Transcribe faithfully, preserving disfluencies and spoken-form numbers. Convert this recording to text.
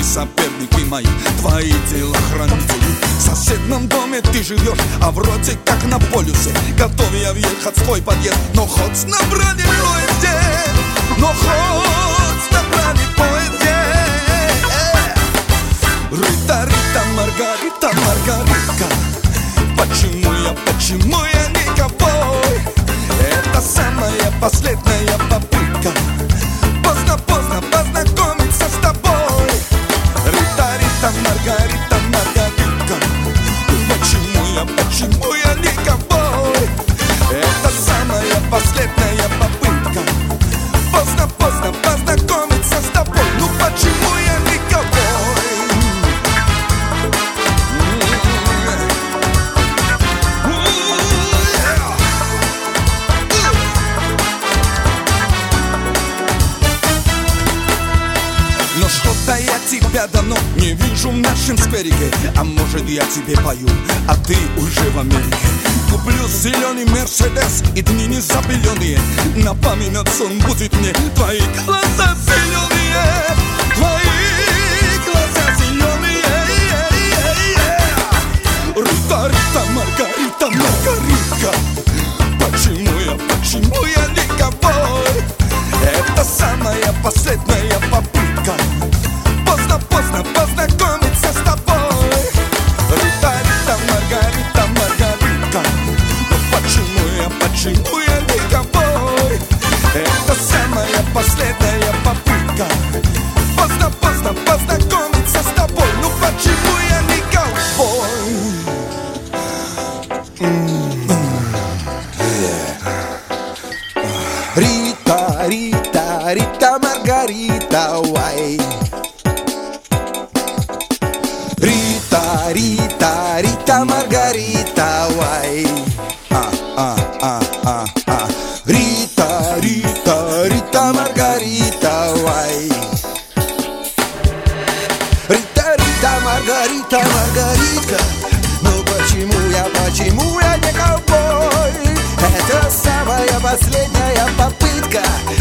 соперники мои, твои телохранители. В соседнем доме ты живешь, а вроде как на полюсе. Готов я въехать в твой подъезд, но хоть на бронепоезде, но хоть на бронепоезде. Рита, Рита, Маргарита, Маргарита, почему я, почему я не ковбой? Это самая последняя попытка поздно, поздно познакомиться с тобой. Рита, Рита, Маргарита, Маргарита, почему я, почему я не ковбой? Это самая последняя попытка поздно, поздно познакомиться с тобой. Ну почему я не ковбой? Но что-то я тебя давно не вижу в нашем скверике. А может я тебе пою, а ты уже в Америке. Куплю зеленый Мерседес и дни незабеленные. На память сон будет мне твои глаза зеленые, твои глаза зеленые. Рита, Рита, Маргарита, Маргарита, почему я, почему я не ковбой? Это самая последняя попытка поздно, поздно познакомиться с тобой. Рита, Рита, Маргарита, Маргарита, ну почему я, почему я не ковбой? Это самая последняя попытка поздно, поздно познакомиться с тобой. Ну почему я не ковбой? Рита, Рита, Рита, Маргарита, уай. Рита, Рита, Рита, Маргарита, уай. А, а, а, а, а. Рита, Рита, Рита, Маргарита, уай. Рита, Рита, Маргарита, Маргаритка, ну почему я, почему я не ковбой? Это самая последняя попытка